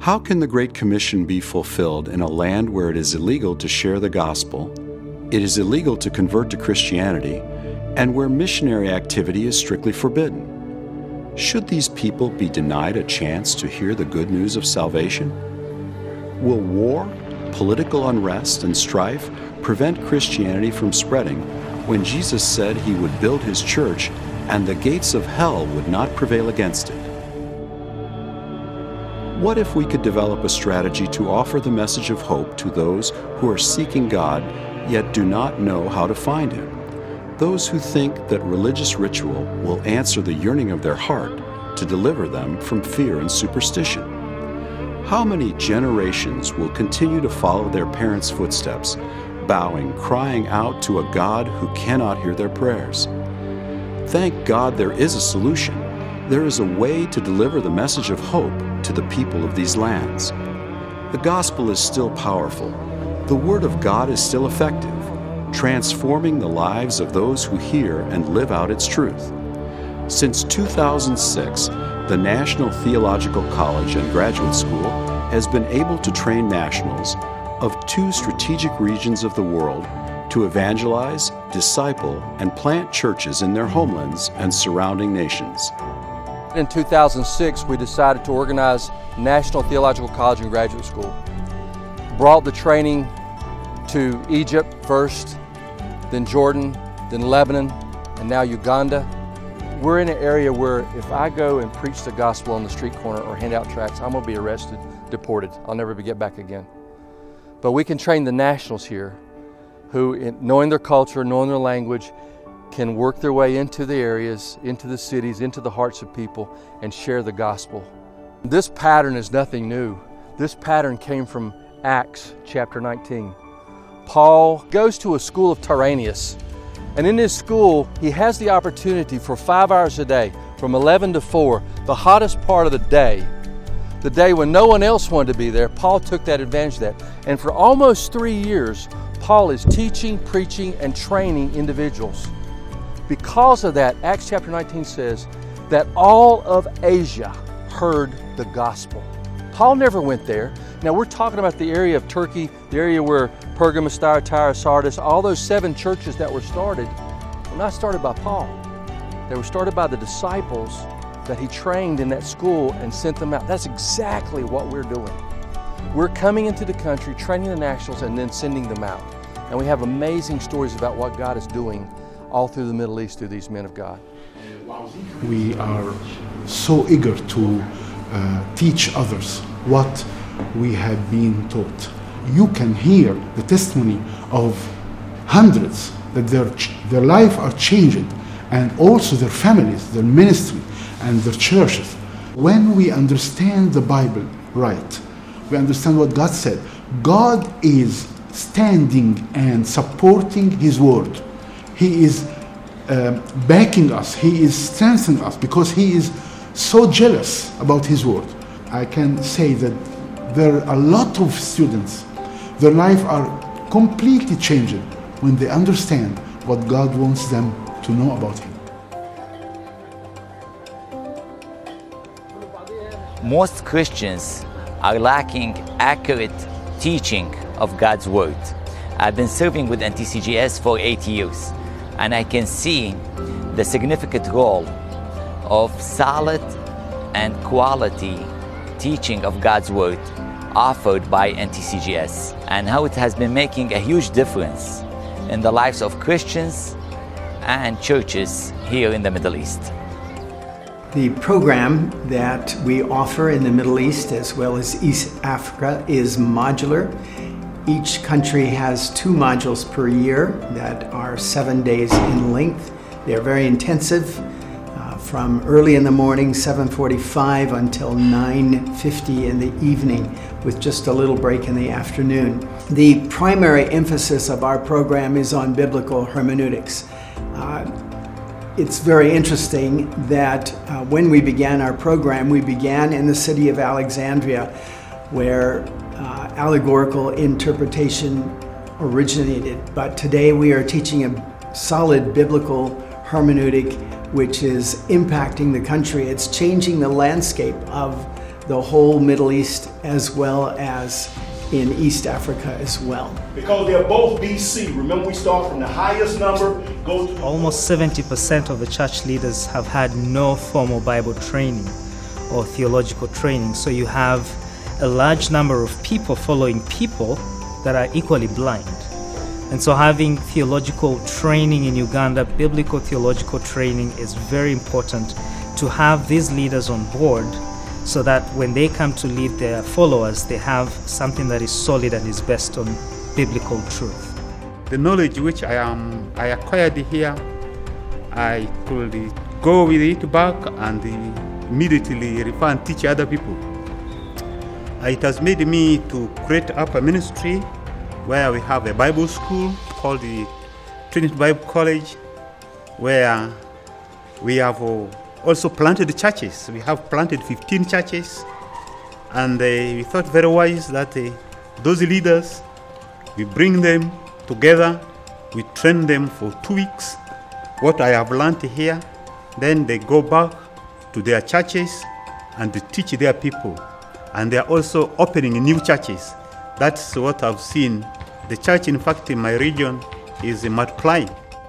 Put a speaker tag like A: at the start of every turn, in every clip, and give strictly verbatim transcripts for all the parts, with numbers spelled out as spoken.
A: How can the Great Commission be fulfilled in a land where it is illegal to share the gospel, it is illegal to convert to Christianity, and where missionary activity is strictly forbidden? Should these people be denied a chance to hear the good news of salvation? Will war, political unrest, and strife prevent Christianity from spreading when Jesus said he would build his church and the gates of hell would not prevail against it? What if we could develop a strategy to offer the message of hope to those who are seeking God yet do not know how to find Him? Those who think that religious ritual will answer the yearning of their heart to deliver them from fear and superstition. How many generations will continue to follow their parents' footsteps, bowing, crying out to a God who cannot hear their prayers? Thank God there is a solution. There is a way to deliver the message of hope to the people of these lands. The gospel is still powerful. The Word of God is still effective, transforming the lives of those who hear and live out its truth. Since two thousand six, the National Theological College and Graduate School has been able to train nationals of two strategic regions of the world to evangelize, disciple, and plant churches in their homelands and surrounding nations.
B: In two thousand six, we decided to organize National Theological College and Graduate School. Brought the training to Egypt first, then Jordan, then Lebanon, and now Uganda. We're in an area where if I go and preach the gospel on the street corner or hand out tracts, I'm going to be arrested, deported. I'll never get back again. But we can train the nationals here who, in knowing their culture, knowing their language, can work their way into the areas, into the cities, into the hearts of people, and share the gospel. This pattern is nothing new. This pattern came from Acts chapter nineteen. Paul goes to a school of Tyrannus, and in his school, he has the opportunity for five hours a day, from eleven to four, the hottest part of the day, the day when no one else wanted to be there. Paul took that advantage of that. And for almost three years, Paul is teaching, preaching, and training individuals. Because of that, Acts chapter nineteen says that all of Asia heard the gospel. Paul never went there. Now we're talking about the area of Turkey, the area where Pergamos, Thyatira, Sardis, all those seven churches that were started were not started by Paul. They were started by the disciples that he trained in that school and sent them out. That's exactly what we're doing. We're coming into the country, training the nationals, and then sending them out. And we have amazing stories about what God is doing all through the Middle East through these men of God.
C: We are so eager to uh, teach others what we have been taught. You can hear the testimony of hundreds that their, their life are changed, and also their families, their ministry, and their churches. When we understand the Bible right, we understand what God said. God is standing and supporting His word. He is uh, backing us. He is strengthening us because He is so jealous about His word. I can say that there are a lot of students, their life are completely changed when they understand what God wants them to know about Him.
D: Most Christians are lacking accurate teaching of God's Word. I've been serving with N T C G S for eight years, and I can see the significant role of solid and quality teaching of God's Word offered by N T C G S, and how it has been making a huge difference in the lives of Christians and churches here in the Middle East.
E: The program that we offer in the Middle East as well as East Africa is modular. Each country has two modules per year that are seven days in length. They are very intensive, uh, from early in the morning, seven forty-five, until nine fifty in the evening, with just a little break in the afternoon. The primary emphasis of our program is on biblical hermeneutics. Uh, It's very interesting that uh, when we began our program, we began in the city of Alexandria, where uh, allegorical interpretation originated. But today we are teaching a solid biblical hermeneutic which is impacting the country. It's changing the landscape of the whole Middle East as well as in East Africa as well.
F: Because they're both B C. Remember, we start from the highest number, go to...
G: Almost seventy percent of the church leaders have had no formal Bible training or theological training. So you have a large number of people following people that are equally blind. And so having theological training in Uganda, biblical theological training, is very important to have these leaders on board, so that when they come to lead their followers, they have something that is solid and is based on biblical truth.
H: The knowledge which I am I acquired here, I could go with it back and immediately refer and teach other people. It has made me to create up a ministry where we have a Bible school called the Trinity Bible College, where we have also planted churches. We have planted fifteen churches, and uh, we thought very wise that uh, those leaders, we bring them together, we train them for two weeks, what I have learned here, then they go back to their churches and they teach their people. And they are also opening new churches. That's what I've seen. The church, in fact, in my region is multiplying.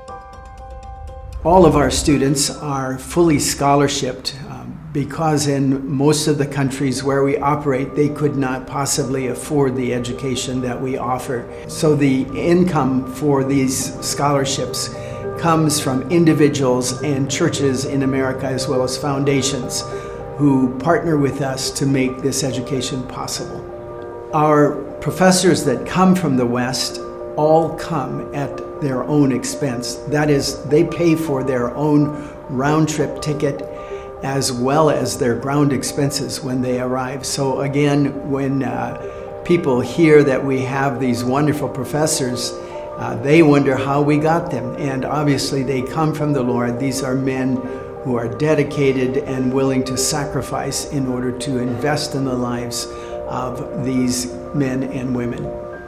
E: All of our students are fully scholarshiped um, because in most of the countries where we operate, they could not possibly afford the education that we offer. So the income for these scholarships comes from individuals and churches in America, as well as foundations, who partner with us to make this education possible. Our professors that come from the West all come at their own expense. That is, they pay for their own round-trip ticket as well as their ground expenses when they arrive. So again, when uh, people hear that we have these wonderful professors, uh, they wonder how we got them. And obviously they come from the Lord. These are men who are dedicated and willing to sacrifice in order to invest in the lives of these men and women.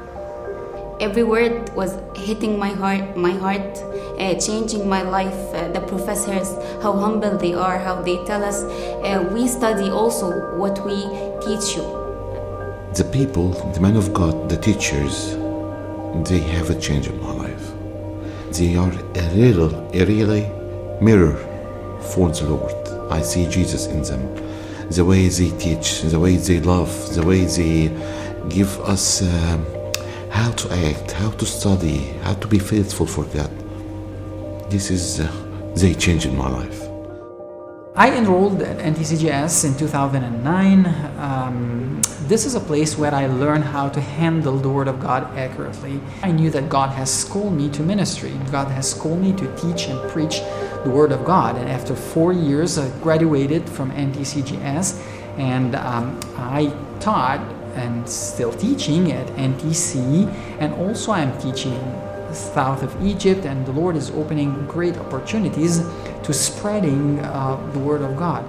I: Every word was hitting my heart, my heart, uh, changing my life. Uh, the professors, how humble they are, how they tell us, uh, we study also what we teach you.
J: The people, the men of God, the teachers, they have a change in my life. They are a real, a really mirror for the Lord. I see Jesus in them. The way they teach, the way they love, the way they give us uh, how to act, how to study, how to be faithful for God. This is, uh, they change in my life.
K: I enrolled at N T C G S in two thousand nine. Um, this is a place where I learned how to handle the Word of God accurately. I knew that God has called me to ministry. God has called me to teach and preach the Word of God. And after four years, I graduated from N T C G S, and um, I taught and still teaching at N T C, and also I'm teaching south of Egypt, and the Lord is opening great opportunities to spreading uh, the Word of God.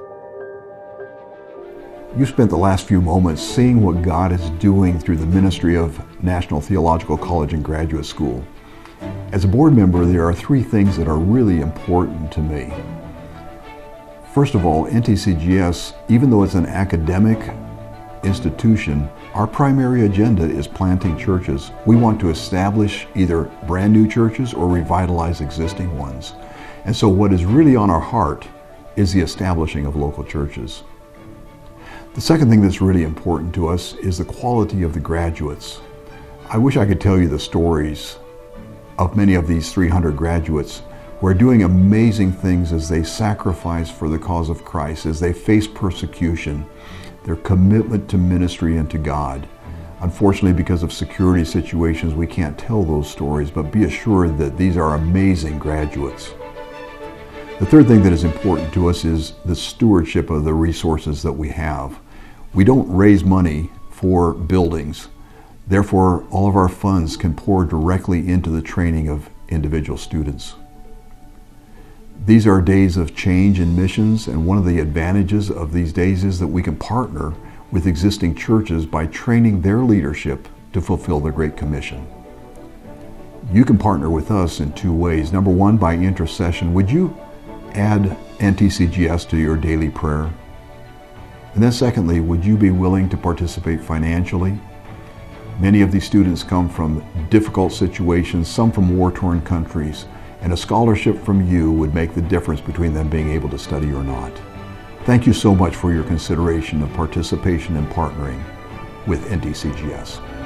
L: You spent the last few moments seeing what God is doing through the ministry of National Theological College and Graduate School. As a board member, there are three things that are really important to me. First of all, N T C G S, even though it's an academic institution, our primary agenda is planting churches. We want to establish either brand new churches or revitalize existing ones. And so what is really on our heart is the establishing of local churches. The second thing that's really important to us is the quality of the graduates. I wish I could tell you the stories of many of these three hundred graduates who are doing amazing things as they sacrifice for the cause of Christ, as they face persecution, their commitment to ministry and to God. Unfortunately, because of security situations, we can't tell those stories, but be assured that these are amazing graduates. The third thing that is important to us is the stewardship of the resources that we have. We don't raise money for buildings. Therefore, all of our funds can pour directly into the training of individual students. These are days of change in missions, and one of the advantages of these days is that we can partner with existing churches by training their leadership to fulfill the Great Commission. You can partner with us in two ways. Number one, by intercession. Would you add N T C G S to your daily prayer? And then secondly, would you be willing to participate financially? Many of these students come from difficult situations, some from war-torn countries, and a scholarship from you would make the difference between them being able to study or not. Thank you so much for your consideration of participation and partnering with N T C G S.